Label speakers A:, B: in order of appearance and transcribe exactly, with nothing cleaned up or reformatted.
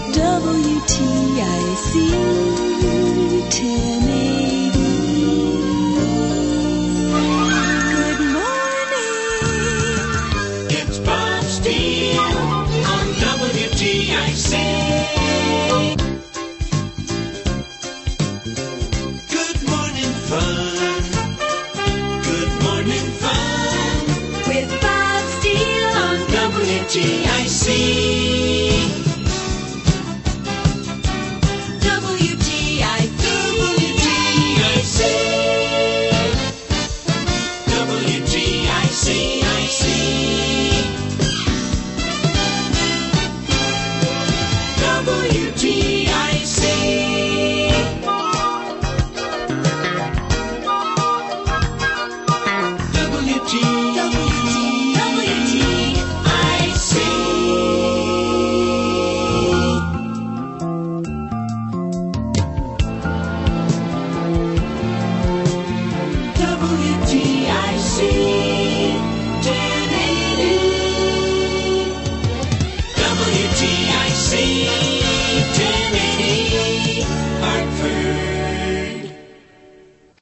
A: W T I C ten eighty. Good morning.
B: It's Bob Steele on W T I C. Good morning fun. Good morning fun.
A: With Bob Steele on
B: W T I C.